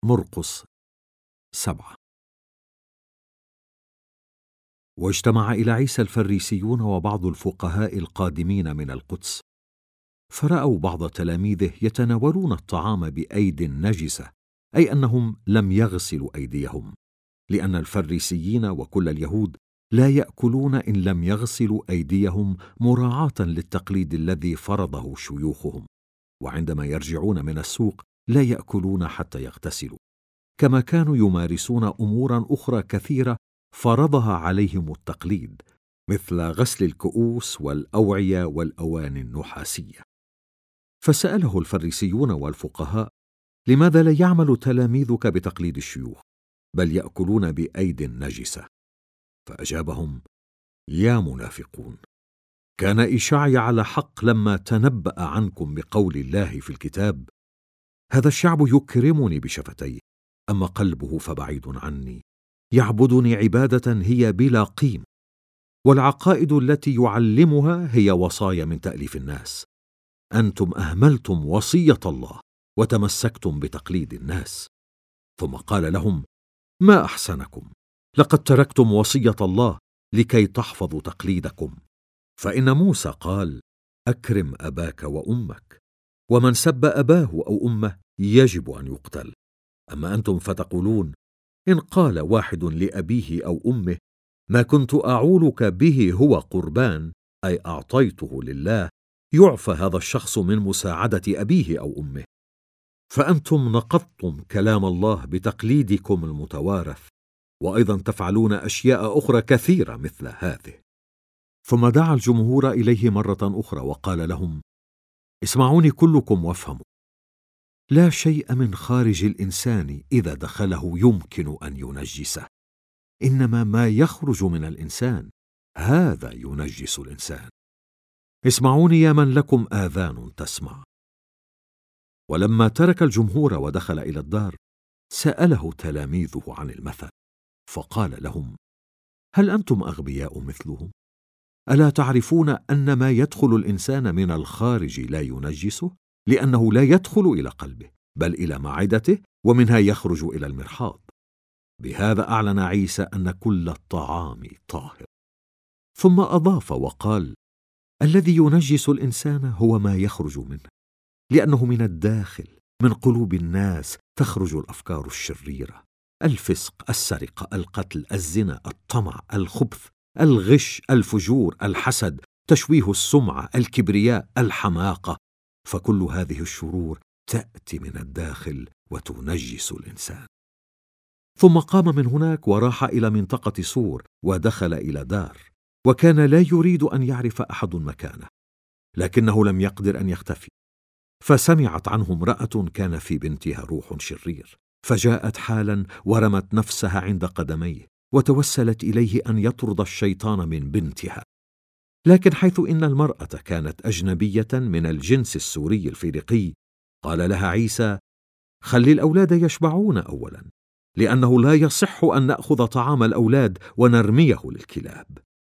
مرقس 7. واجتمع إلى عيسى الفريسيون وبعض الفقهاء القادمين من القدس، فرأوا بعض تلاميذه يتناولون الطعام بأيد نجسة، أي أنهم لم يغسلوا أيديهم، لأن الفريسيين وكل اليهود لا يأكلون إن لم يغسلوا أيديهم مراعاة للتقليد الذي فرضه شيوخهم، وعندما يرجعون من السوق لا يأكلون حتى يغتسلوا، كما كانوا يمارسون أمورا أخرى كثيرة فرضها عليهم التقليد، مثل غسل الكؤوس والأوعية والأواني النحاسية. فسأله الفريسيون والفقهاء: لماذا لا يعمل تلاميذك بتقليد الشيوخ، بل يأكلون بأيد نجسة؟ فأجابهم: يا منافقون، كان إشعيا على حق لما تنبأ عنكم بقول الله في الكتاب: هذا الشعب يكرمني بشفتيه، أما قلبه فبعيد عني، يعبدني عبادة هي بلا قيمة، والعقائد التي يعلمها هي وصايا من تأليف الناس. أنتم أهملتم وصية الله وتمسكتم بتقليد الناس. ثم قال لهم: ما أحسنكم، لقد تركتم وصية الله لكي تحفظوا تقليدكم. فإن موسى قال: أكرم أباك وأمك، ومن سب أباه أو أمه يجب أن يقتل. أما أنتم فتقولون: إن قال واحد لأبيه أو أمه: ما كنت أعولك به هو قربان، أي أعطيته لله، يعفى هذا الشخص من مساعدة أبيه أو أمه. فأنتم نقضتم كلام الله بتقليدكم المتوارث، وأيضا تفعلون أشياء أخرى كثيرة مثل هذه. ثم دعا الجمهور إليه مرة أخرى وقال لهم: اسمعوني كلكم وافهموا، لا شيء من خارج الإنسان إذا دخله يمكن أن ينجسه، إنما ما يخرج من الإنسان هذا ينجس الإنسان. اسمعوني يا من لكم آذان تسمع. ولما ترك الجمهور ودخل إلى الدار، سأله تلاميذه عن المثل، فقال لهم: هل أنتم أغبياء مثلهم؟ ألا تعرفون أن ما يدخل الإنسان من الخارج لا ينجسه، لأنه لا يدخل إلى قلبه بل إلى معدته، ومنها يخرج إلى المرحاض. بهذا أعلن عيسى أن كل الطعام طاهر. ثم أضاف وقال: الذي ينجس الإنسان هو ما يخرج منه، لأنه من الداخل، من قلوب الناس، تخرج الأفكار الشريرة: الفسق، السرقة، القتل، الزنا، الطمع، الخبث، الغش، الفجور، الحسد، تشويه السمعة، الكبرياء، الحماقة. فكل هذه الشرور تأتي من الداخل وتنجس الإنسان. ثم قام من هناك وراح إلى منطقة سور، ودخل إلى دار، وكان لا يريد أن يعرف أحد مكانه، لكنه لم يقدر أن يختفي. فسمعت عنه امرأة كان في بنتها روح شرير، فجاءت حالا ورمت نفسها عند قدميه، وتوسلت إليه أن يطرد الشيطان من بنتها. لكن حيث إن المرأة كانت أجنبية من الجنس السوري الفينيقي، قال لها عيسى: خلي الأولاد يشبعون أولا، لأنه لا يصح أن نأخذ طعام الأولاد ونرميه للكلاب.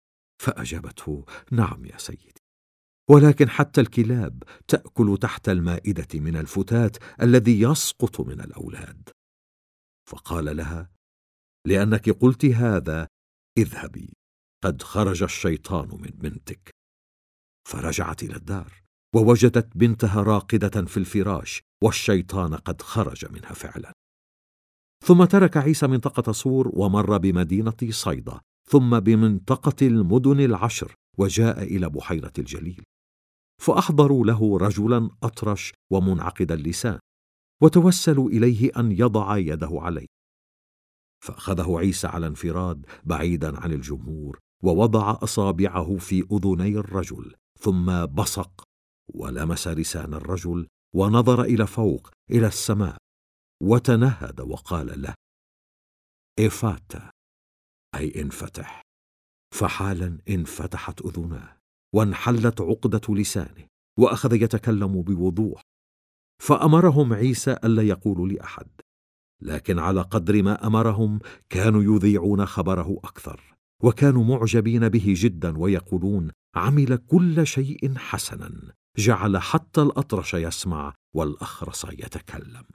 فأجابته: نعم يا سيدي، ولكن حتى الكلاب تأكل تحت المائدة من الفتات الذي يسقط من الأولاد. فقال لها: لأنك قلت هذا، اذهبي، قد خرج الشيطان من بنتك. فرجعت إلى الدار، ووجدت بنتها راقدة في الفراش، والشيطان قد خرج منها فعلا. ثم ترك عيسى منطقة صور ومر بمدينة صيدا، ثم بمنطقة المدن 10، وجاء إلى بحيرة الجليل. فأحضروا له رجلا أطرش ومنعقد اللسان، وتوسلوا إليه أن يضع يده عليه. فأخذه عيسى على انفراد بعيدا عن الجمهور، ووضع أصابعه في أذني الرجل، ثم بصق ولمس لسان الرجل، ونظر إلى فوق إلى السماء، وتنهد وقال له: إفاتا، أي انفتح. فحالا انفتحت أذناه، وانحلت عقدة لسانه، وأخذ يتكلم بوضوح. فأمرهم عيسى ألا يقولوا لأحد، لكن على قدر ما أمرهم كانوا يذيعون خبره أكثر، وكانوا معجبين به جدا، ويقولون: عمل كل شيء حسنا، جعل حتى الأطرش يسمع والأخرس يتكلم.